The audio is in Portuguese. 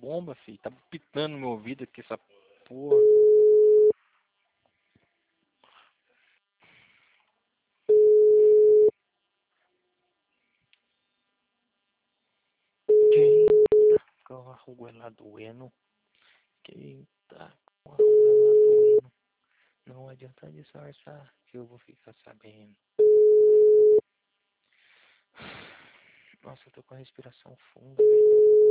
bomba, filho. Tá pitando no meu ouvido aqui essa porra. Eita, com a rua lá doendo. Eita, com a rua lá doendo. Não adianta disfarçar que eu vou ficar sabendo. Nossa, eu tô com a respiração funda, velho.